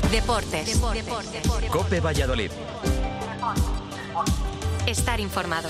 Deportes. COPE Valladolid. Estar informado.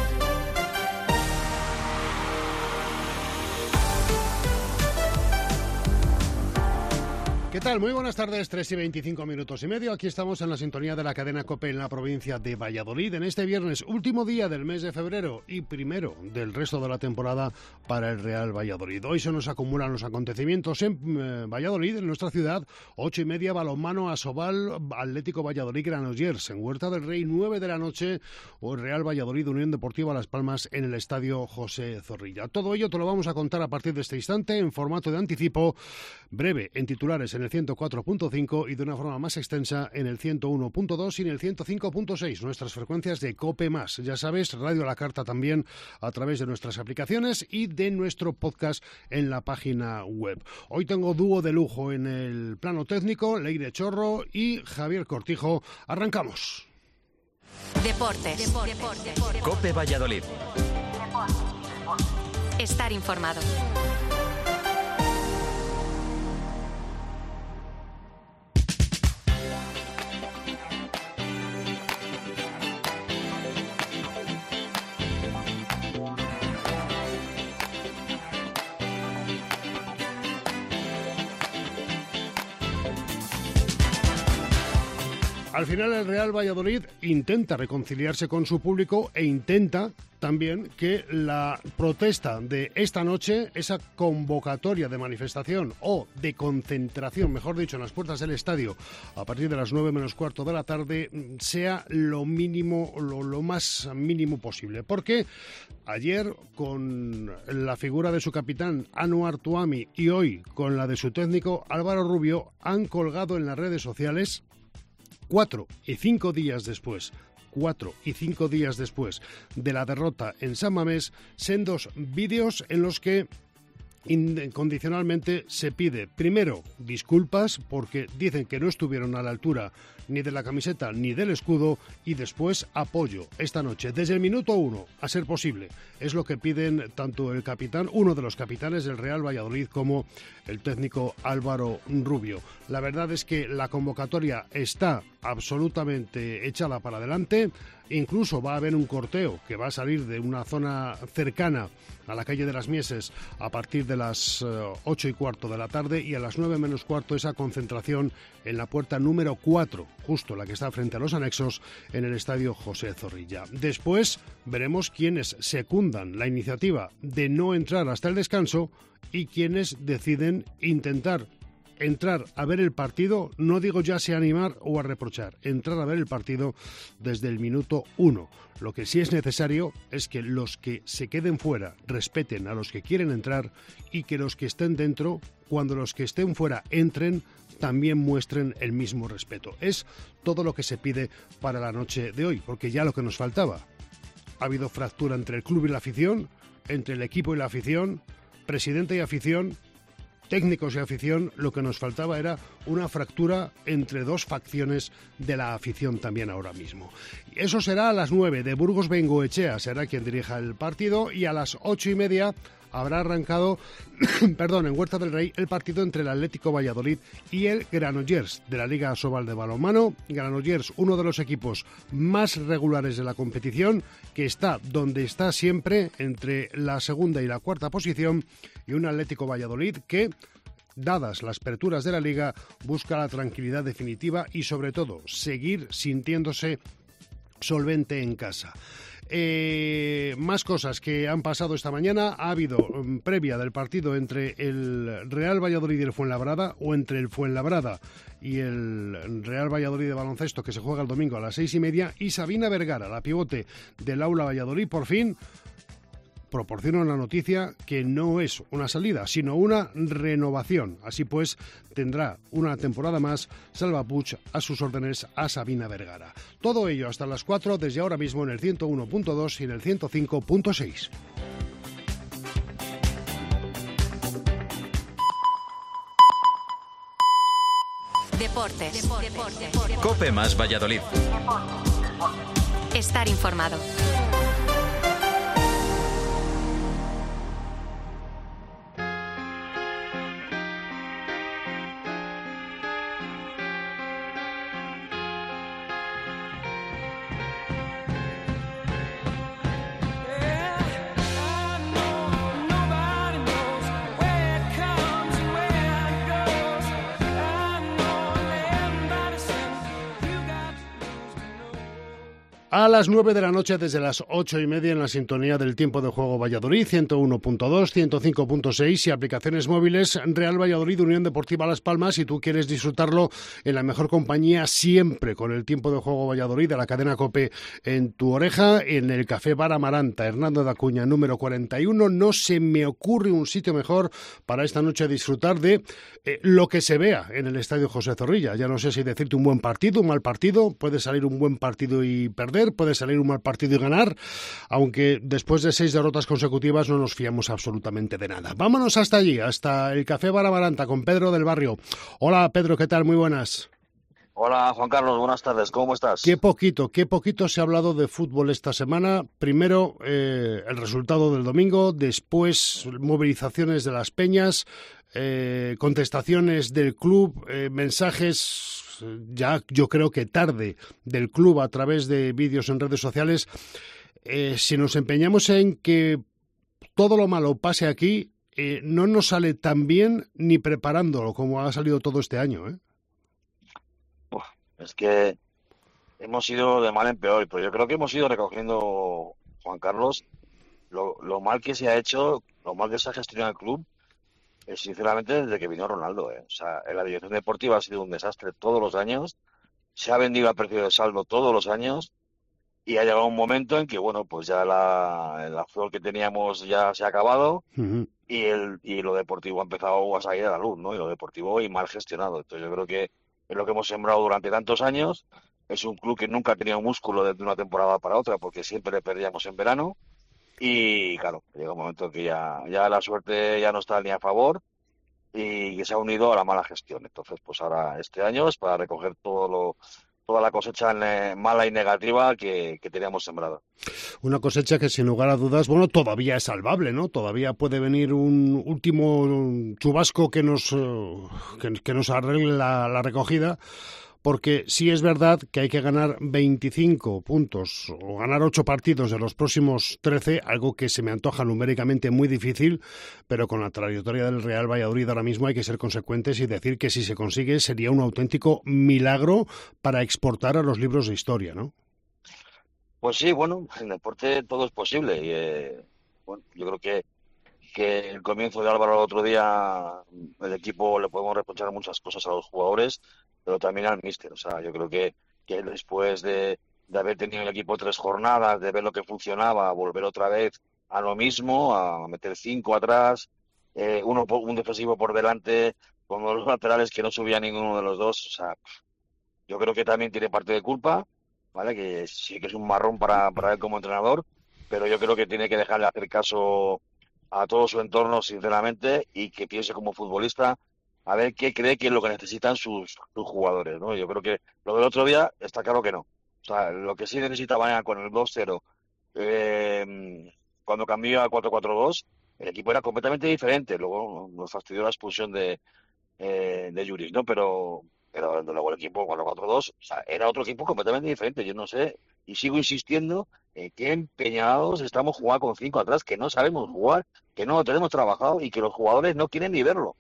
¿Qué tal? Muy buenas tardes, 3:25 Aquí estamos en la sintonía de la cadena COPE en la provincia de Valladolid. En este viernes, último día del mes de febrero y primero del resto de la temporada para el Real Valladolid. Hoy se nos acumulan los acontecimientos en Valladolid, en nuestra ciudad. 8:30, balonmano Asobal, Atlético Valladolid Granollers. En Huerta del Rey, 9 de la noche, o el Real Valladolid Unión Deportiva Las Palmas en el Estadio José Zorrilla. Todo ello te lo vamos a contar a partir de este instante en formato de anticipo, breve, en titulares en el 104.5 y de una forma más extensa en el 101.2 y en el 105.6, nuestras frecuencias de COPE+. Ya sabes, Radio a la Carta también a través de nuestras aplicaciones y de nuestro podcast en la página web. Hoy tengo dúo de lujo en el plano técnico, Leire Chorro y Javier Cortijo. Arrancamos. Deportes. COPE Valladolid. Estar informado. Al final el Real Valladolid intenta reconciliarse con su público e intenta también que la protesta de esta noche, esa convocatoria de manifestación o de concentración, mejor dicho, en las puertas del estadio a partir de las 9:15 de la tarde, sea lo mínimo, lo más mínimo posible. Porque ayer, con la figura de su capitán Anouar Touamy y hoy con la de su técnico Álvaro Rubio, han colgado en las redes sociales 4 y 5 días después de la derrota en San Mamés, sendos vídeos en los que incondicionalmente se pide, primero, disculpas porque dicen que no estuvieron a la altura ni de la camiseta ni del escudo, y después apoyo esta noche, desde el minuto 1, a ser posible. Es lo que piden tanto el capitán, uno de los capitanes del Real Valladolid, como el técnico Álvaro Rubio. La verdad es que la convocatoria está absolutamente echada para adelante. Incluso va a haber un corteo que va a salir de una zona cercana a la calle de las Mieses a partir de las 8:15 de la tarde, y a las 9:15 esa concentración en la puerta número 4, justo la que está frente a los anexos, en el Estadio José Zorrilla. Después veremos quiénes secundan la iniciativa de no entrar hasta el descanso y quiénes deciden intentar entrar a ver el partido, no digo ya sea animar o a reprochar, entrar a ver el partido desde el minuto 1. Lo que sí es necesario es que los que se queden fuera respeten a los que quieren entrar, y que los que estén dentro, cuando los que estén fuera entren, también muestren el mismo respeto. Es todo lo que se pide para la noche de hoy, porque ya lo que nos faltaba. Ha habido fractura entre el club y la afición, entre el equipo y la afición, presidente y afición, técnicos y afición. Lo que nos faltaba era una fractura entre dos facciones de la afición también ahora mismo. Eso será a las 9. De Burgos Bengoechea será quien dirija el partido, y a las 8:30 habrá arrancado en Huerta del Rey el partido entre el Atlético Valladolid y el Granollers de la Liga Asobal de balonmano. Granollers, uno de los equipos más regulares de la competición, que está donde está siempre, entre la segunda y la cuarta posición, y un Atlético Valladolid que, dadas las aperturas de la Liga, busca la tranquilidad definitiva y, sobre todo, seguir sintiéndose solvente en casa. Más cosas que han pasado esta mañana. Ha habido previa del partido entre el Real Valladolid y el Fuenlabrada, o entre el Fuenlabrada y el Real Valladolid de baloncesto, que se juega el domingo a las 6:30, y Sabina Vergara, la pivote del Aula Valladolid, por fin proporciona una noticia que no es una salida, sino una renovación. Así pues, tendrá una temporada más Salva Puig a sus órdenes a Sabina Vergara. Todo ello hasta las 4, desde ahora mismo en el 101.2 y en el 105.6. Deportes. COPE más Valladolid. Estar informado. A las 9 de la noche, desde las 8:30, en la sintonía del Tiempo de Juego Valladolid, 101.2, 105.6 y aplicaciones móviles Real Valladolid, Unión Deportiva Las Palmas. Si tú quieres disfrutarlo en la mejor compañía siempre, con el Tiempo de Juego Valladolid de la cadena COPE en tu oreja, en el Café Bar Amaranta, Hernando de Acuña, número 41. No se me ocurre un sitio mejor para esta noche disfrutar de lo que se vea en el Estadio José Zorrilla. Ya no sé si decirte un buen partido, un mal partido. Puede salir un buen partido y perder, puede salir un mal partido y ganar, aunque después de 6 derrotas consecutivas no nos fiamos absolutamente de nada. Vámonos hasta allí, hasta el Café Bar Amaranta, con Pedro del Barrio. Hola Pedro, ¿qué tal? Muy buenas. Hola Juan Carlos, buenas tardes, ¿cómo estás? Qué poquito se ha hablado de fútbol esta semana. Primero el resultado del domingo, después movilizaciones de las peñas, contestaciones del club, mensajes ya yo creo que tarde del club a través de vídeos en redes sociales. Si nos empeñamos en que todo lo malo pase aquí, no nos sale tan bien ni preparándolo como ha salido todo este año, ¿eh? Es que hemos ido de mal en peor, pero yo creo que hemos ido recogiendo, Juan Carlos, lo mal que se ha hecho, lo mal que se ha gestionado el club, sinceramente desde que vino Ronaldo. O sea, la dirección deportiva ha sido un desastre todos los años, se ha vendido a precio de saldo todos los años y ha llegado un momento en que, bueno, pues ya el flor que teníamos ya se ha acabado. Uh-huh. Y lo deportivo ha empezado a salir a la luz, ¿no? Y lo deportivo y mal gestionado. Entonces yo creo que es lo que hemos sembrado durante tantos años. Es un club que nunca ha tenido músculo desde una temporada para otra porque siempre le perdíamos en verano. Y claro, llega un momento que ya la suerte ya no está ni a favor y que se ha unido a la mala gestión. Entonces, pues ahora este año es para recoger toda la cosecha mala y negativa que teníamos sembrada. Una cosecha que sin lugar a dudas, bueno, todavía es salvable, ¿no? Todavía puede venir un último chubasco que nos arregle la recogida, porque sí es verdad que hay que ganar 25 puntos o ganar 8 partidos de los próximos 13, algo que se me antoja numéricamente muy difícil, pero con la trayectoria del Real Valladolid ahora mismo hay que ser consecuentes y decir que si se consigue sería un auténtico milagro para exportar a los libros de historia, ¿no? Pues sí, bueno, en deporte todo es posible. Y, bueno, yo creo que el comienzo de Álvaro el otro día, el equipo le podemos reprochar muchas cosas a los jugadores, pero también al míster. O sea, yo creo que después de haber tenido el equipo 3 jornadas, de ver lo que funcionaba, volver otra vez a lo mismo, a meter 5 atrás, un defensivo por delante, con los laterales que no subía ninguno de los dos. O sea, yo creo que también tiene parte de culpa, ¿vale? Que sí que es un marrón para él como entrenador, pero yo creo que tiene que dejarle hacer caso a todo su entorno, sinceramente, y que piense como futbolista a ver qué cree que es lo que necesitan sus jugadores, ¿no? Yo creo que lo del otro día está claro que no. O sea, lo que sí necesitaba con el 2-0, cuando cambió a 4-4-2, el equipo era completamente diferente. Luego nos fastidió la expulsión de Yuri, ¿no? Pero luego el equipo 4-4-2, o sea, era otro equipo completamente diferente. Yo no sé, y sigo insistiendo en qué empeñados estamos jugando con 5 atrás, que no sabemos jugar, que no lo tenemos trabajado y que los jugadores no quieren ni verlo.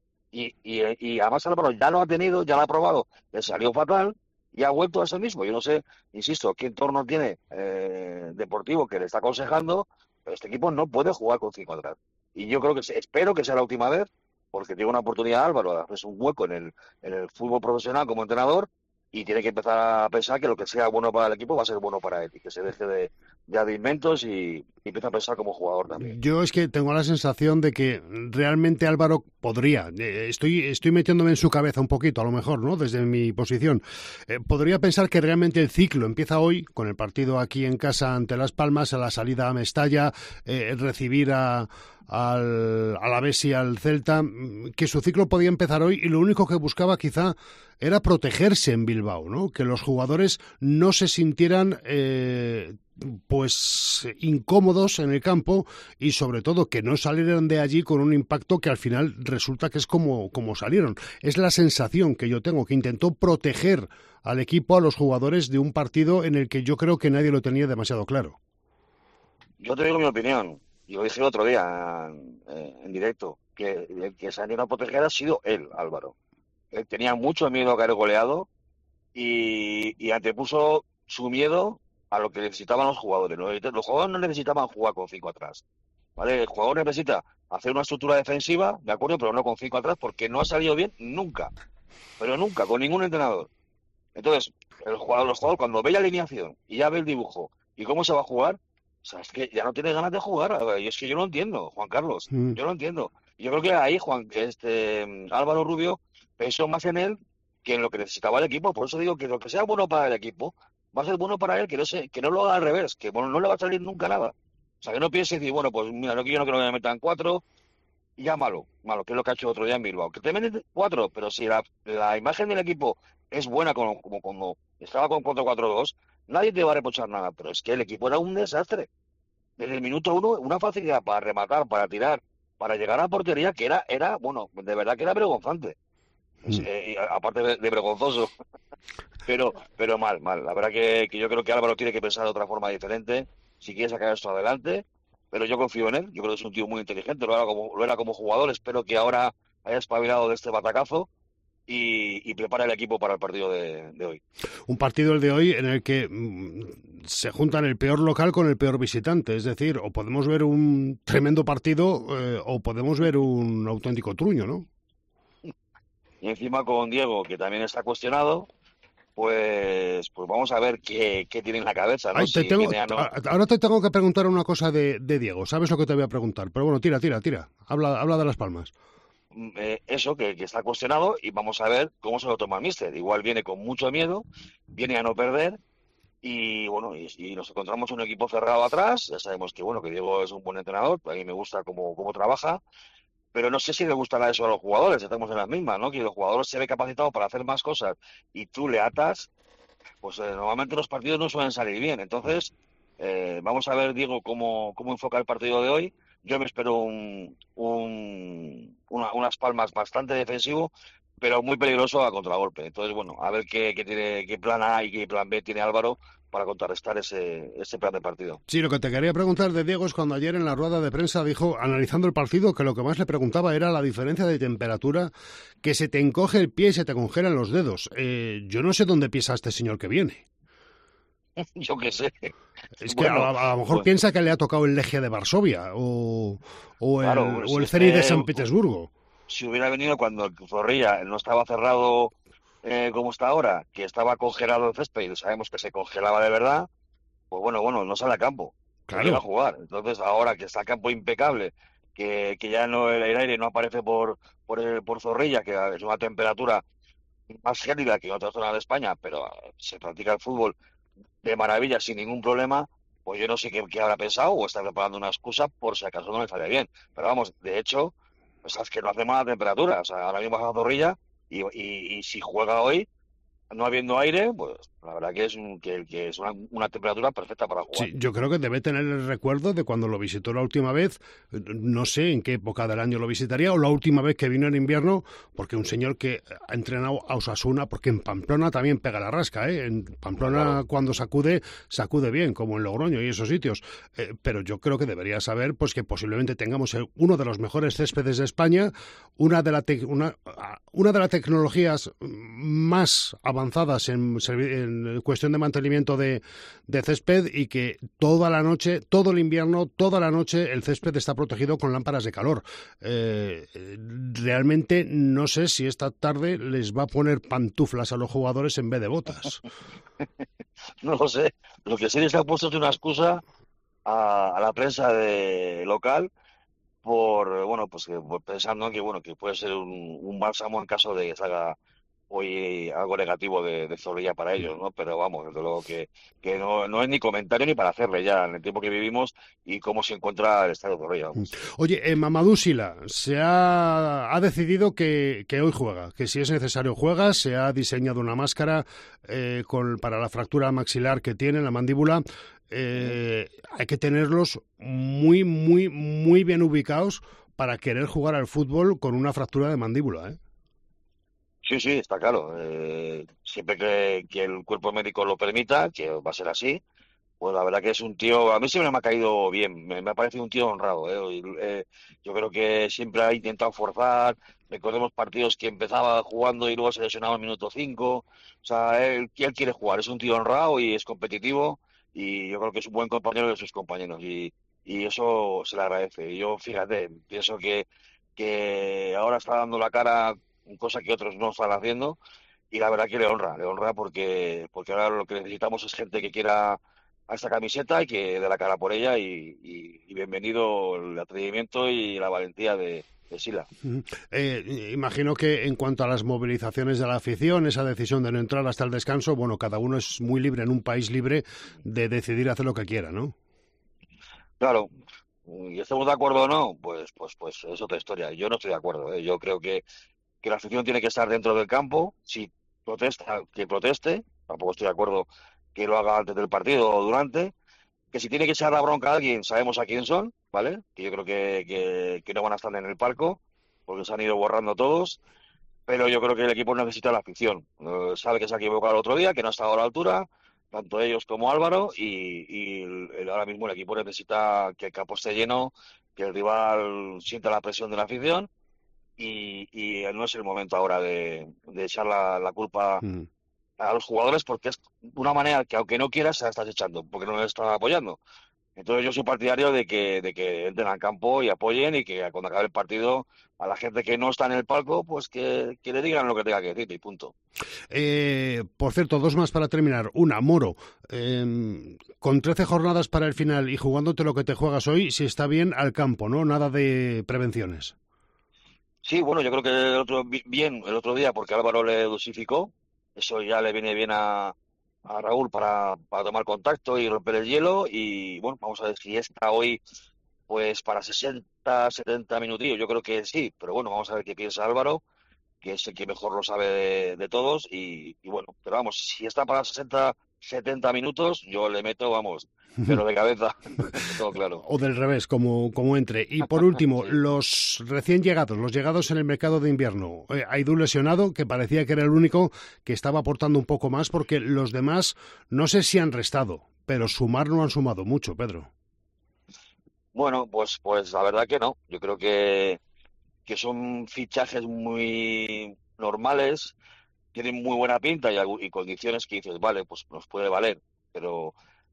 Y además Álvaro ya lo ha tenido, ya lo ha probado, le salió fatal y ha vuelto a eso mismo. Yo no sé, insisto, qué entorno tiene deportivo que le está aconsejando, pero este equipo no puede jugar con 5 atrás. Y yo creo espero que sea la última vez, porque tiene una oportunidad Álvaro de hacerse un hueco en el fútbol profesional como entrenador y tiene que empezar a pensar que lo que sea bueno para el equipo va a ser bueno para él y que se deje ya de inventos y empieza a pensar como jugador también. Yo es que tengo la sensación de que realmente Álvaro podría, estoy metiéndome en su cabeza un poquito, a lo mejor, ¿no? Desde mi posición, podría pensar que realmente el ciclo empieza hoy con el partido aquí en casa ante Las Palmas, a la salida a Mestalla, recibir al Alavés y al Celta, que su ciclo podía empezar hoy y lo único que buscaba quizá era protegerse en Bilbao, ¿no? Que los jugadores no se sintieran pues incómodos en el campo y sobre todo que no salieran de allí con un impacto que al final resulta que es como salieron. Es la sensación que yo tengo, que intentó proteger al equipo, a los jugadores de un partido en el que yo creo que nadie lo tenía demasiado claro. Yo te digo mi opinión. Yo dije el otro día en directo que el que se ha ido a proteger ha sido él, Álvaro. Él tenía mucho miedo a caer goleado y antepuso su miedo a lo que necesitaban los jugadores. Los jugadores no necesitaban jugar con 5 atrás, ¿vale? El jugador necesita hacer una estructura defensiva, de acuerdo, pero no con 5 atrás, porque no ha salido bien nunca, pero nunca, con ningún entrenador. Entonces, los jugadores cuando ve la alineación y ya ve el dibujo y cómo se va a jugar, o sea, es que ya no tiene ganas de jugar. A ver, y es que yo no entiendo, Juan Carlos, yo no entiendo. Yo creo que ahí Álvaro Rubio pensó más en él que en lo que necesitaba el equipo. Por eso digo que lo que sea bueno para el equipo va a ser bueno para él, que no lo haga al revés, que bueno, no le va a salir nunca nada. O sea, que no piense y decir, bueno, pues mira, yo no quiero que me metan 4, y ya malo, que es lo que ha hecho otro día en Bilbao. Que te meten 4, pero si la imagen del equipo es buena como cuando estaba con 4-4-2, nadie te va a reprochar nada. Pero es que el equipo era un desastre. Desde el minuto 1, una facilidad para rematar, para tirar, para llegar a la portería, que era bueno, de verdad que era vergonzante. Aparte de vergonzoso. pero mal. La verdad que yo creo que Álvaro tiene que pensar de otra forma diferente si quiere sacar esto adelante. Pero yo confío en él. Yo creo que es un tío muy inteligente. Lo era como jugador. Espero que ahora haya espabilado de este batacazo y prepare el equipo para el partido de hoy. Un partido el de hoy en el que se juntan el peor local con el peor visitante. Es decir, o podemos ver un tremendo partido o podemos ver un auténtico truño, ¿no? Y encima con Diego, que también está cuestionado, pues vamos a ver qué tiene en la cabeza, ¿no? Ahora te tengo que preguntar una cosa de Diego. ¿Sabes lo que te voy a preguntar? Pero bueno, tira. Habla de Las Palmas. Eso, que está cuestionado, y vamos a ver cómo se lo toma el míster. Igual viene con mucho miedo, viene a no perder, y bueno, y nos encontramos un equipo cerrado atrás. Ya sabemos que bueno, que Diego es un buen entrenador, a mí me gusta cómo trabaja, pero no sé si le gustará eso a los jugadores. Estamos en las mismas, ¿no? Que los jugadores se ve capacitados para hacer más cosas y tú le atas, pues normalmente los partidos no suelen salir bien. Entonces, vamos a ver, Diego, cómo enfoca el partido de hoy. Yo me espero unas Palmas bastante defensivo, pero muy peligroso a contragolpe. Entonces, bueno, a ver qué plan A y qué plan B tiene Álvaro para contrarrestar ese plan de partido. Sí, lo que te quería preguntar de Diego es cuando ayer en la rueda de prensa dijo, analizando el partido, que lo que más le preguntaba era la diferencia de temperatura, que se te encoge el pie y se te congelan los dedos. Yo no sé dónde piensa este señor que viene. Yo qué sé. Es que a lo mejor piensa que le ha tocado el Legia de Varsovia o el Zenit de San Petersburgo. Si hubiera venido cuando el Zorrilla no estaba cerrado como está ahora, que estaba congelado el césped y sabemos que se congelaba de verdad, pues bueno, no sale a campo. Claro. No iba a jugar. Entonces ahora que está a campo impecable, que ya no el aire no aparece por Zorrilla, que es una temperatura más gélida que en otras zonas de España, pero se practica el fútbol de maravilla, sin ningún problema, pues yo no sé qué habrá pensado o está preparando una excusa por si acaso no le sale bien. Pero vamos, de hecho, pues es que no hace mala temperatura. O sea, ahora mismo baja Zorrilla y si juega hoy, no habiendo aire, pues la verdad que es una temperatura perfecta para jugar. Sí, yo creo que debe tener el recuerdo de cuando lo visitó la última vez, no sé en qué época del año lo visitaría, o la última vez que vino en invierno, porque un señor que ha entrenado a Osasuna, porque en Pamplona también pega la rasca, ¿eh? En Pamplona claro. Cuando sacude bien, como en Logroño y esos sitios, pero yo creo que debería saber pues que posiblemente tengamos uno de los mejores céspedes de España, una de las tecnologías más avanzadas en cuestión de mantenimiento de césped y que toda la noche, todo el invierno, toda la noche el césped está protegido con lámparas de calor. Realmente no sé si esta tarde les va a poner pantuflas a los jugadores en vez de botas. No lo sé. Lo que sí les ha puesto es una excusa a la prensa local pensando que puede ser un bálsamo en caso de que salga hoy algo negativo de Zorrilla para ellos, ¿no? Pero vamos, desde luego que no es ni comentario ni para hacerle ya en el tiempo que vivimos y cómo se encuentra el estadio de Zorrilla. Vamos. Oye, Mamadou Sylla se ha decidido que hoy juega, que si es necesario juega, se ha diseñado una máscara para la fractura maxilar que tiene en la mandíbula. Hay que tenerlos muy, muy, muy bien ubicados para querer jugar al fútbol con una fractura de mandíbula, ¿eh? Sí, está claro. Siempre que el cuerpo médico lo permita, que va a ser así, pues la verdad que es un tío, a mí siempre me ha caído bien, me ha parecido un tío honrado. Yo creo que siempre ha intentado forzar, recordemos partidos que empezaba jugando y luego se lesionaba en minuto 5, o sea, él quiere jugar, es un tío honrado y es competitivo y yo creo que es un buen compañero de sus compañeros y eso se le agradece. Y yo, fíjate, pienso que ahora está dando la cara, cosa que otros no están haciendo, y la verdad que le honra porque ahora lo que necesitamos es gente que quiera a esta camiseta y que dé la cara por ella y bienvenido el atrevimiento y la valentía de Sila. Imagino que en cuanto a las movilizaciones de la afición, esa decisión de no entrar hasta el descanso, bueno, cada uno es muy libre en un país libre de decidir hacer lo que quiera, ¿no? Claro, y estemos de acuerdo o no, pues es otra historia. Yo no estoy de acuerdo, ¿eh? Yo creo que la afición tiene que estar dentro del campo. Si protesta, que proteste. Tampoco estoy de acuerdo que lo haga antes del partido o durante. Que si tiene que echar la bronca a alguien, sabemos a quién son, ¿vale? Que yo creo que no van a estar en el palco, porque se han ido borrando todos. Pero yo creo que el equipo necesita la afición. Sabe que se ha equivocado el otro día, que no ha estado a la altura, tanto ellos como Álvaro, ahora mismo el equipo necesita que el campo esté lleno, que el rival sienta la presión de la afición y no es el momento ahora de echar la culpa a los jugadores porque es una manera que aunque no quieras se la estás echando, porque no les están apoyando. Entonces yo soy partidario de que entren al campo y apoyen y que cuando acabe el partido a la gente que no está en el palco, pues que le digan lo que tenga que decir y punto. Por cierto, dos más para terminar. Una, Moro, con 13 jornadas para el final y jugándote lo que te juegas hoy, si está bien al campo, ¿no? Nada de prevenciones. Sí, bueno, yo creo que el otro día porque Álvaro le dosificó, eso ya le viene bien a Raúl para tomar contacto y romper el hielo y bueno, vamos a ver si está hoy pues para 60, 70 minutillos, yo creo que sí, pero bueno, vamos a ver qué piensa Álvaro, que es el que mejor lo sabe de todos y bueno, pero vamos, si está para 60, 70 minutos, yo le meto, vamos, pero de cabeza, todo claro. O del revés, como entre. Y por último, Sí. los recién llegados, los llegados en el mercado de invierno. Aidú lesionado, que parecía que era el único que estaba aportando un poco más, porque los demás no sé si han restado, pero sumar no han sumado mucho, Pedro. Bueno, pues la verdad que no, yo creo que son fichajes muy normales, tienen muy buena pinta y condiciones que dices, vale, pues nos puede valer, pero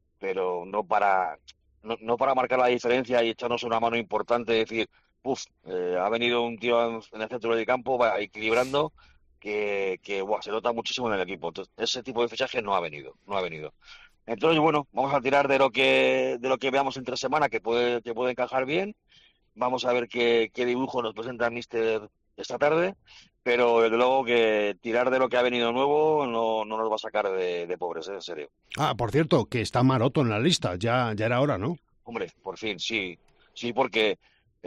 no para marcar la diferencia y echarnos una mano importante, decir, ha venido un tío en el centro del campo, va equilibrando, que buah, se nota muchísimo en el equipo. Entonces, ese tipo de fichaje no ha venido, no ha venido. Entonces, bueno, vamos a tirar de lo que veamos entre semana, que puede encajar bien. Vamos a ver qué dibujo nos presenta el Mister esta tarde, pero desde luego que tirar de lo que ha venido nuevo no nos va a sacar de pobres, en serio. Ah, por cierto, que está Maroto en la lista, ya era hora, ¿no? Hombre, por fin, sí, sí, porque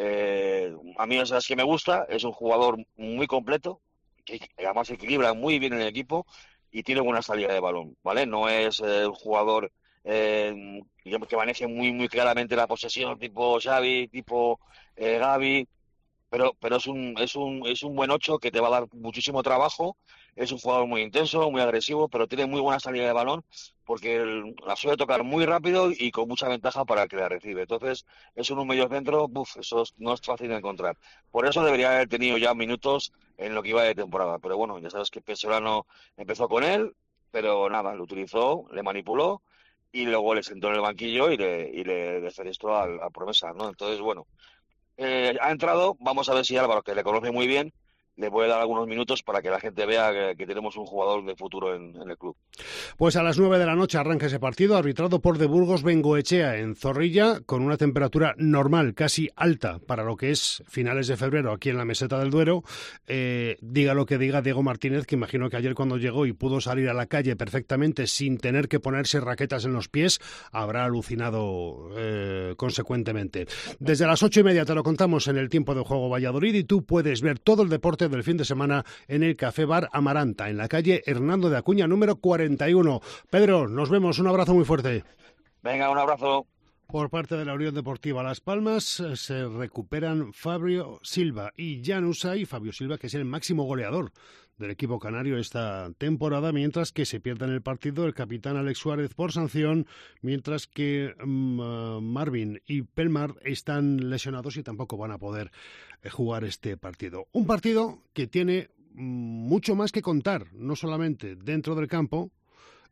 a mí es que me gusta, es un jugador muy completo, que además equilibra muy bien en el equipo y tiene buena salida de balón, ¿vale? No es un jugador digamos, que maneje muy, muy claramente la posesión, tipo Xavi, tipo Gavi, pero es un buen ocho que te va a dar muchísimo trabajo. Es un jugador muy intenso, muy agresivo, pero tiene muy buena salida de balón porque la suele tocar muy rápido y con mucha ventaja para el que la recibe. Entonces, es un medio centro, eso no es fácil de encontrar. Por eso debería haber tenido ya minutos en lo que iba de temporada. Pero bueno, ya sabes que Pesolano empezó con él, pero nada, lo utilizó, le manipuló y luego le sentó en el banquillo y le desfenestró a Promesa, ¿no? Entonces, bueno. Ha entrado, vamos a ver si Álvaro, que le conoce muy bien, le puede dar algunos minutos para que la gente vea que tenemos un jugador de futuro en el club. Pues a las 9 de la noche arranca ese partido, arbitrado por De Burgos Bengoechea en Zorrilla, con una temperatura normal, casi alta, para lo que es finales de febrero aquí en la Meseta del Duero. Diga lo que diga Diego Martínez, que imagino que ayer cuando llegó y pudo salir a la calle perfectamente sin tener que ponerse raquetas en los pies, habrá alucinado consecuentemente. Desde las 8:30 te lo contamos en el Tiempo de Juego Valladolid y tú puedes ver todo el deporte del fin de semana en el Café Bar Amaranta, en la calle Hernando de Acuña, número 41. Pedro, nos vemos, un abrazo muy fuerte. Venga, un abrazo. Por parte de la Unión Deportiva Las Palmas se recuperan Fabio Silva y Jan Usay. Fabio Silva, que es el máximo goleador del equipo canario esta temporada, mientras que se pierde en el partido el capitán Alex Suárez por sanción, mientras que Marvin y Pelmar están lesionados y tampoco van a poder jugar este partido. Un partido que tiene mucho más que contar, no solamente dentro del campo,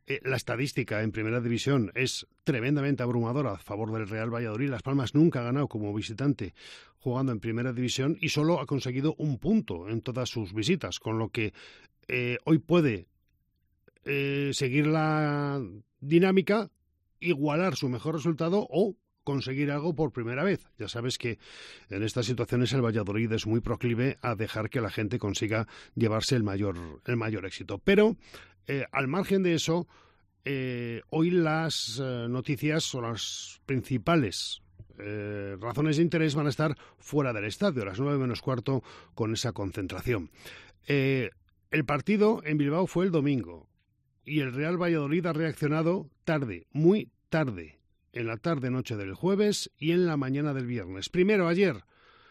La estadística en Primera División es tremendamente abrumadora a favor del Real Valladolid. Las Palmas nunca ha ganado como visitante jugando en Primera División y solo ha conseguido un punto en todas sus visitas, con lo que hoy puede seguir la dinámica, igualar su mejor resultado o conseguir algo por primera vez. Ya sabes que en estas situaciones el Valladolid es muy proclive a dejar que la gente consiga llevarse el mayor éxito. Pero al margen de eso, hoy las noticias o las principales razones de interés van a estar fuera del estadio, a las 9 menos cuarto, con esa concentración. El partido en Bilbao fue el domingo y el Real Valladolid ha reaccionado tarde, muy tarde, en la tarde-noche del jueves y en la mañana del viernes. Primero, ayer,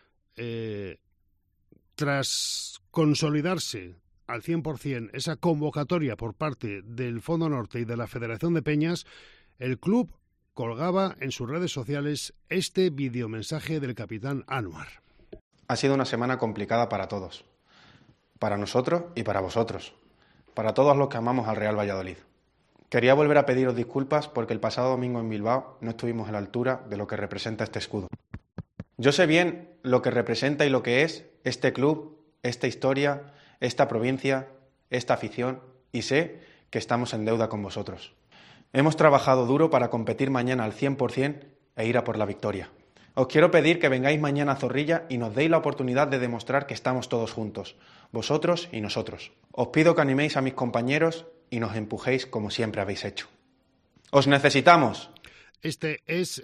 tras consolidarse al 100% esa convocatoria por parte del Fondo Norte y de la Federación de Peñas, el club colgaba en sus redes sociales este videomensaje del capitán Anwar. Ha sido una semana complicada para todos, para nosotros y para vosotros, para todos los que amamos al Real Valladolid. Quería volver a pediros disculpas porque el pasado domingo en Bilbao no estuvimos a la altura de lo que representa este escudo. Yo sé bien lo que representa y lo que es este club, esta historia, esta provincia, esta afición, y sé que estamos en deuda con vosotros. Hemos trabajado duro para competir mañana al 100% e ir a por la victoria. Os quiero pedir que vengáis mañana a Zorrilla y nos deis la oportunidad de demostrar que estamos todos juntos, vosotros y nosotros. Os pido que animéis a mis compañeros y nos empujéis como siempre habéis hecho. ¡Os necesitamos! Este es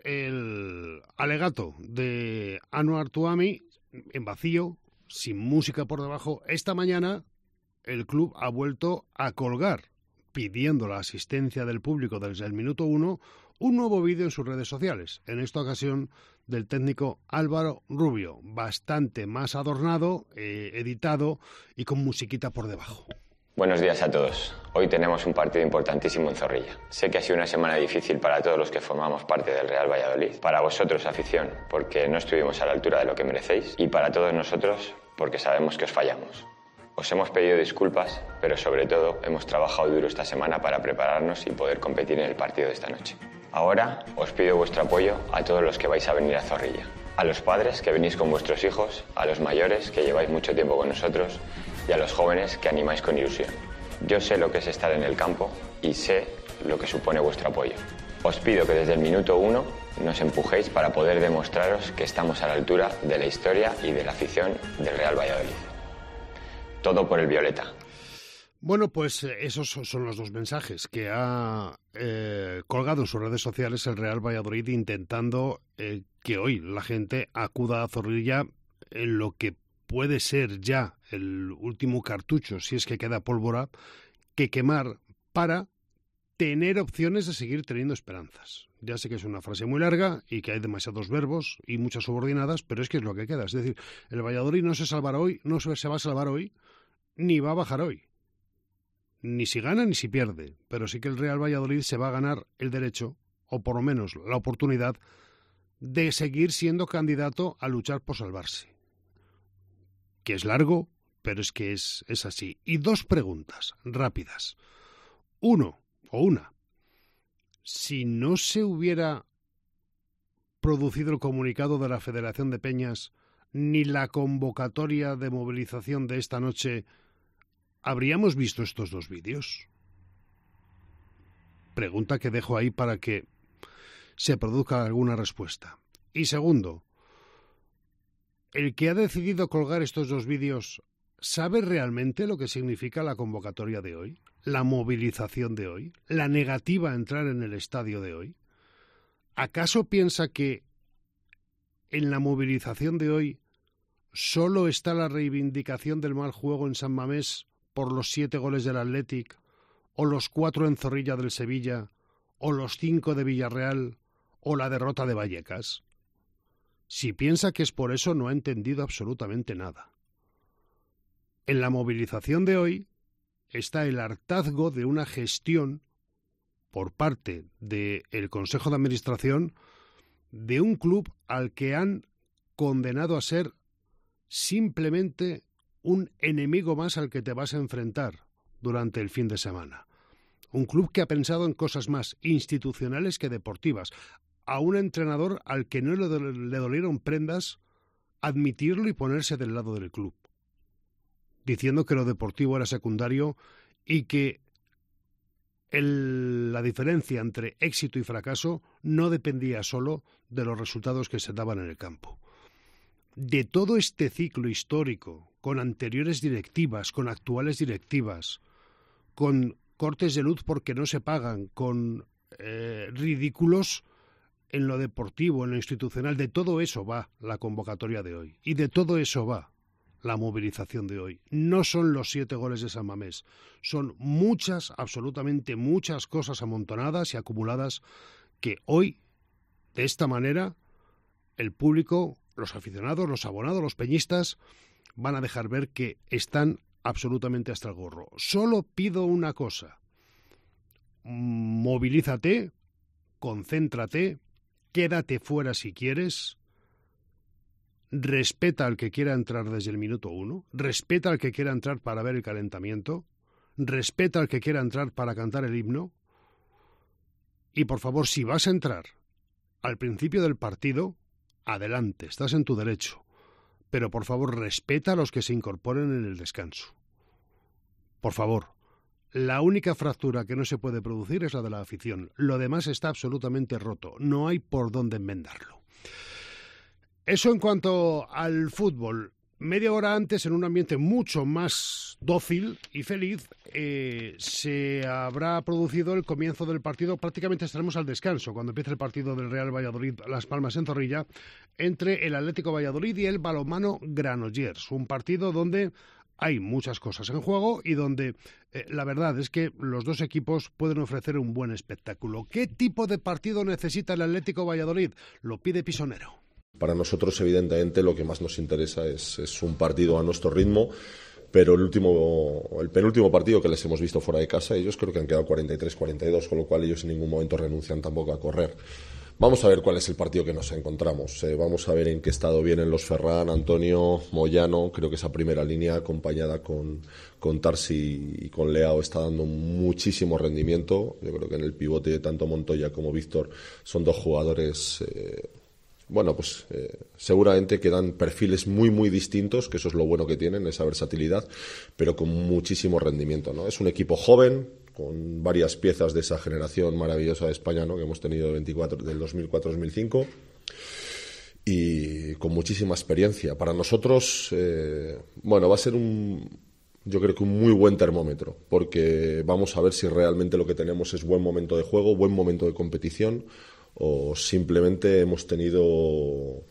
el alegato de Anwar Tuami en vacío, sin música por debajo. Esta mañana el club ha vuelto a colgar, pidiendo la asistencia del público desde el minuto 1, un nuevo vídeo en sus redes sociales, en esta ocasión del técnico Álvaro Rubio, bastante más adornado, editado y con musiquita por debajo. Buenos días a todos. Hoy tenemos un partido importantísimo en Zorrilla. Sé que ha sido una semana difícil para todos los que formamos parte del Real Valladolid, para vosotros, afición, porque no estuvimos a la altura de lo que merecéis, y para todos nosotros, porque sabemos que os fallamos. Os hemos pedido disculpas, pero sobre todo hemos trabajado duro esta semana para prepararnos y poder competir en el partido de esta noche. Ahora os pido vuestro apoyo a todos los que vais a venir a Zorrilla. A los padres que venís con vuestros hijos, a los mayores que lleváis mucho tiempo con nosotros y a los jóvenes que animáis con ilusión. Yo sé lo que es estar en el campo y sé lo que supone vuestro apoyo. Os pido que desde el minuto 1 nos empujéis para poder demostraros que estamos a la altura de la historia y de la afición del Real Valladolid. Todo por el violeta. Bueno, pues esos son los dos mensajes que ha colgado en sus redes sociales el Real Valladolid, intentando que hoy la gente acuda a Zorrilla en lo que puede ser ya el último cartucho, si es que queda pólvora, que quemar para tener opciones de seguir teniendo esperanzas. Ya sé que es una frase muy larga y que hay demasiados verbos y muchas subordinadas, pero es que es lo que queda. Es decir, el Valladolid no se salvará hoy, no se va a salvar hoy, ni va a bajar hoy. Ni si gana ni si pierde, pero sí que el Real Valladolid se va a ganar el derecho, o por lo menos la oportunidad, de seguir siendo candidato a luchar por salvarse. Que es largo, pero es que es así. Y dos preguntas rápidas. Una. Si no se hubiera producido el comunicado de la Federación de Peñas ni la convocatoria de movilización de esta noche, ¿habríamos visto estos dos vídeos? Pregunta que dejo ahí para que se produzca alguna respuesta. Y segundo, ¿el que ha decidido colgar estos dos vídeos sabe realmente lo que significa la convocatoria de hoy? ¿La movilización de hoy? ¿La negativa a entrar en el estadio de hoy? ¿Acaso piensa que en la movilización de hoy solo está la reivindicación del mal juego en San Mamés por los 7 goles del Athletic, o los 4 en Zorrilla del Sevilla, o los 5 de Villarreal, o la derrota de Vallecas? Si piensa que es por eso, no ha entendido absolutamente nada. En la movilización de hoy está el hartazgo de una gestión por parte del Consejo de Administración de un club al que han condenado a ser simplemente un enemigo más al que te vas a enfrentar durante el fin de semana. Un club que ha pensado en cosas más institucionales que deportivas. A un entrenador al que no le dolieron prendas admitirlo y ponerse del lado del club, diciendo que lo deportivo era secundario y que la diferencia entre éxito y fracaso no dependía solo de los resultados que se daban en el campo. De todo este ciclo histórico, con anteriores directivas, con actuales directivas, con cortes de luz porque no se pagan, con ridículos en lo deportivo, en lo institucional, de todo eso va la convocatoria de hoy y de todo eso va la movilización de hoy. No son los 7 goles de San Mamés, son muchas, absolutamente muchas cosas amontonadas y acumuladas que hoy, de esta manera, el público, los aficionados, los abonados, los peñistas, van a dejar ver que están absolutamente hasta el gorro. Solo pido una cosa: movilízate, concéntrate, quédate fuera si quieres, respeta al que quiera entrar desde el minuto 1, respeta al que quiera entrar para ver el calentamiento, respeta al que quiera entrar para cantar el himno, y por favor, si vas a entrar al principio del partido, adelante, estás en tu derecho, pero por favor respeta a los que se incorporen en el descanso. Por favor, la única fractura que no se puede producir es la de la afición, lo demás está absolutamente roto, no hay por dónde enmendarlo. Eso en cuanto al fútbol. Media hora antes, en un ambiente mucho más dócil y feliz, se habrá producido el comienzo del partido. Prácticamente estaremos al descanso cuando empiece el partido del Real Valladolid Las Palmas en Zorrilla entre el Atlético Valladolid y el Balonmano Granollers. Un partido donde hay muchas cosas en juego y donde la verdad es que los dos equipos pueden ofrecer un buen espectáculo. ¿Qué tipo de partido necesita el Atlético Valladolid? Lo pide Pisonero. Para nosotros, evidentemente, lo que más nos interesa es un partido a nuestro ritmo, pero el penúltimo partido que les hemos visto fuera de casa, ellos creo que han quedado 43-42, con lo cual ellos en ningún momento renuncian tampoco a correr. Vamos a ver cuál es el partido que nos encontramos. Vamos a ver en qué estado vienen los Ferran, Antonio, Moyano. Creo que esa primera línea, acompañada con Tarsi y con Leao, está dando muchísimo rendimiento. Yo creo que en el pivote, tanto Montoya como Víctor son dos jugadores... seguramente que dan perfiles muy muy distintos, que eso es lo bueno que tienen, esa versatilidad, pero con muchísimo rendimiento, ¿no? Es un equipo joven, con varias piezas de esa generación maravillosa de España, ¿no?, que hemos tenido del 2004-2005, y con muchísima experiencia. Para nosotros, va a ser yo creo que un muy buen termómetro, porque vamos a ver si realmente lo que tenemos es buen momento de juego, buen momento de competición, o simplemente hemos tenido,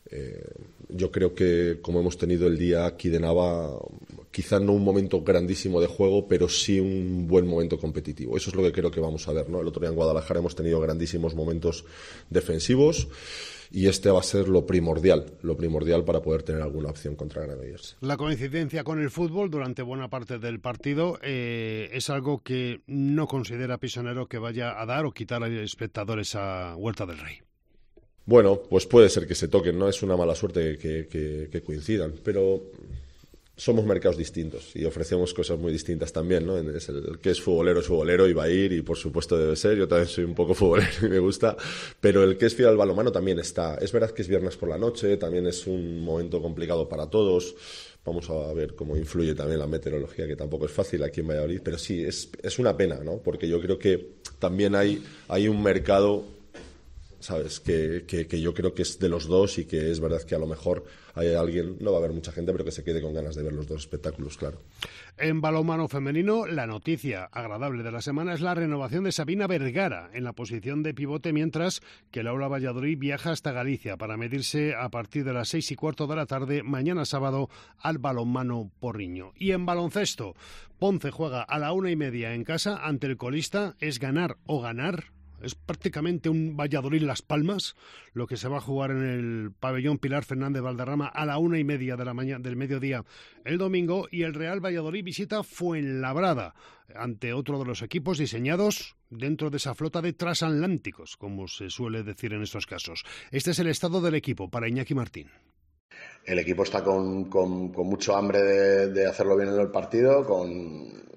yo creo que como hemos tenido el día aquí de Nava, quizá no un momento grandísimo de juego, pero sí un buen momento competitivo. Eso es lo que creo que vamos a ver, ¿no? El otro día en Guadalajara hemos tenido grandísimos momentos defensivos y este va a ser lo primordial para poder tener alguna opción contra Granollers. La coincidencia con el fútbol durante buena parte del partido es algo que no considera Pisonero que vaya a dar o quitar a espectadores a Huerta del Rey. Bueno, pues puede ser que se toquen, no es una mala suerte que coincidan, pero somos mercados distintos y ofrecemos cosas muy distintas también, ¿no? El que es futbolero y va a ir, y por supuesto debe ser. Yo también soy un poco futbolero y me gusta, pero el que es fiel al balonmano también está. Es verdad que es viernes por la noche, también es un momento complicado para todos. Vamos a ver cómo influye también la meteorología, que tampoco es fácil aquí en Valladolid, pero sí, es una pena, ¿no? Porque yo creo que también hay un mercado, ¿sabes?, que yo creo que es de los dos, y que es verdad que a lo mejor hay alguien, no va a haber mucha gente, pero que se quede con ganas de ver los dos espectáculos, claro. En balonmano femenino, la noticia agradable de la semana es la renovación de Sabina Vergara en la posición de pivote, mientras que el Aula Valladolid viaja hasta Galicia para medirse a partir de las 6:15 de la tarde, mañana sábado, al Balonmano Porriño. Y en baloncesto, Ponce juega a la 1:30 en casa ante el colista. Es ganar o ganar. Es prácticamente un Valladolid Las Palmas, lo que se va a jugar en el pabellón Pilar Fernández Valderrama a la 1:30 del mediodía el domingo, y el Real Valladolid visita Fuenlabrada ante otro de los equipos diseñados dentro de esa flota de transatlánticos, como se suele decir en estos casos. Este es el estado del equipo para Iñaki Martín. El equipo está con mucho hambre de hacerlo bien en el partido,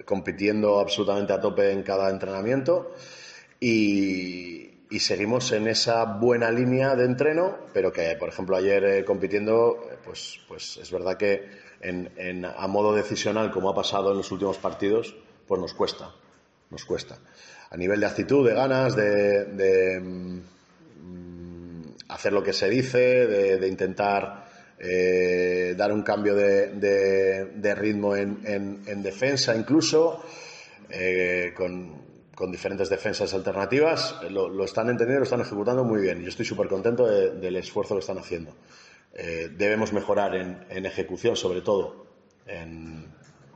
compitiendo absolutamente a tope en cada entrenamiento y seguimos en esa buena línea de entreno, pero que, por ejemplo, ayer compitiendo, pues es verdad que a modo decisional, como ha pasado en los últimos partidos, pues nos cuesta. A nivel de actitud, de ganas, de hacer lo que se dice, de intentar dar un cambio de ritmo en defensa incluso, con diferentes defensas alternativas, lo están entendiendo, lo están ejecutando muy bien. Yo estoy súper contento del esfuerzo que están haciendo. Debemos mejorar en ejecución, sobre todo en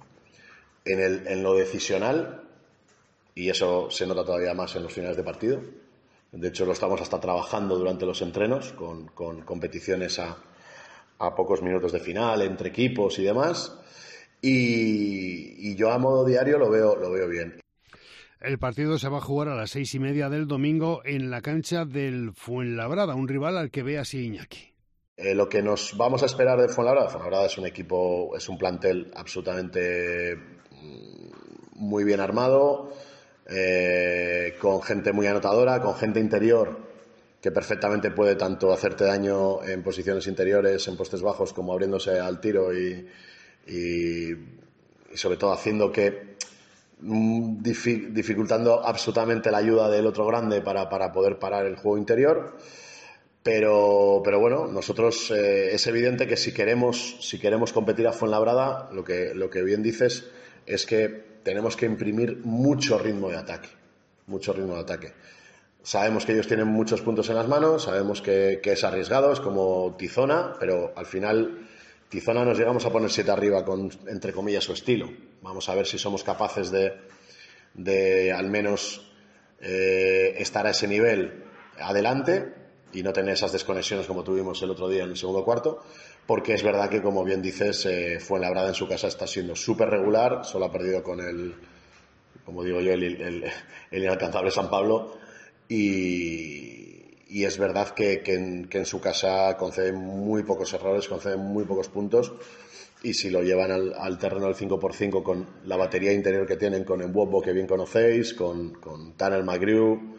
lo decisional, y eso se nota todavía más en los finales de partido. De hecho, lo estamos hasta trabajando durante los entrenos, con competiciones a pocos minutos de final, entre equipos y demás. Y yo a modo diario lo veo bien. El partido se va a jugar a las 6:30 del domingo en la cancha del Fuenlabrada, un rival al que ve así Iñaki. Lo que nos vamos a esperar de Fuenlabrada es un equipo, es un plantel absolutamente muy bien armado, con gente muy anotadora, con gente interior que perfectamente puede tanto hacerte daño en posiciones interiores, en postes bajos, como abriéndose al tiro y sobre todo haciendo que dificultando absolutamente la ayuda del otro grande para poder parar el juego interior. Pero bueno, nosotros es evidente que si queremos competir a Fuenlabrada, lo que bien dices es que tenemos que imprimir mucho ritmo de ataque. Sabemos que ellos tienen muchos puntos en las manos, sabemos que es arriesgado, es como Tizona, pero al final Tizona nos llegamos a poner 7 arriba con, entre comillas, su estilo. Vamos a ver si somos capaces de al menos estar a ese nivel adelante y no tener esas desconexiones como tuvimos el otro día en el segundo cuarto, porque es verdad que, como bien dices, Fuenlabrada en su casa está siendo súper regular, solo ha perdido con como digo yo, el inalcanzable San Pablo, y es verdad que en su casa conceden muy pocos errores, conceden muy pocos puntos, y si lo llevan al terreno del 5x5 con la batería interior que tienen, con Mbobo, que bien conocéis, con Tanner McGrew,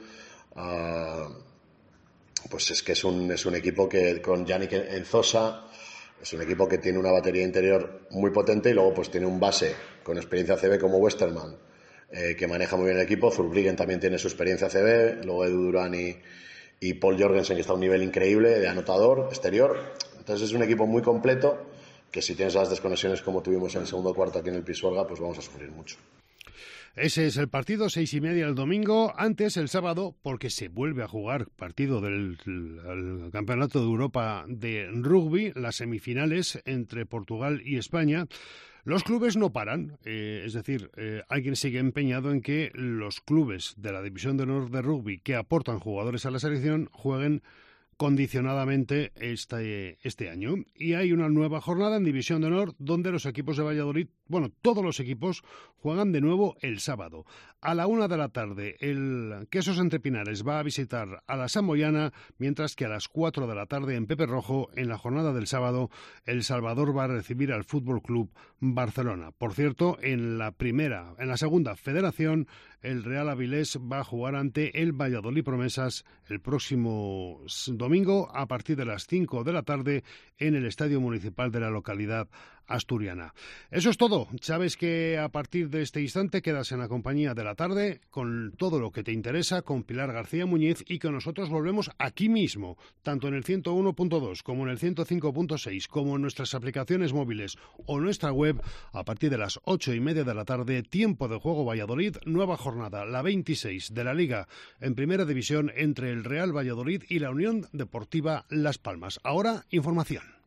pues es que es un equipo que, con Yannick Enzosa, es un equipo que tiene una batería interior muy potente, y luego pues tiene un base con experiencia CB como Westerman, que maneja muy bien el equipo. Zurbriggen también tiene su experiencia CB, luego Edu Durán y Paul Jorgensen, que está a un nivel increíble de anotador exterior. Entonces es un equipo muy completo, que si tienes las desconexiones como tuvimos en el segundo cuarto aquí en el Pisuerga, pues vamos a sufrir mucho. Ese es el partido, 6:30 el domingo. Antes, el sábado, porque se vuelve a jugar partido del Campeonato de Europa de Rugby, las semifinales entre Portugal y España. Los clubes no paran, es decir, alguien sigue empeñado en que los clubes de la División de Honor de Rugby que aportan jugadores a la selección jueguen condicionadamente este año. Y hay una nueva jornada en División de Honor donde los equipos de Valladolid, bueno, todos los equipos juegan de nuevo el sábado. A la 1 de la tarde, el Quesos Entre Pinares va a visitar a la Samboyana, mientras que a las 4 de la tarde en Pepe Rojo, en la jornada del sábado, El Salvador va a recibir al Fútbol Club Barcelona. Por cierto, en la segunda federación, el Real Avilés va a jugar ante el Valladolid Promesas el próximo domingo a partir de las 5 de la tarde en el Estadio Municipal de la localidad asturiana. Eso es todo. Sabes que a partir de este instante quedas en la compañía de la tarde con todo lo que te interesa, con Pilar García Muñiz, y que nosotros volvemos aquí mismo, tanto en el 101.2 como en el 105.6, como en nuestras aplicaciones móviles o nuestra web, a partir de las 8:30 de la tarde, tiempo de juego Valladolid, nueva jornada, la 26 de la Liga en Primera División entre el Real Valladolid y la Unión Deportiva Las Palmas. Ahora, información.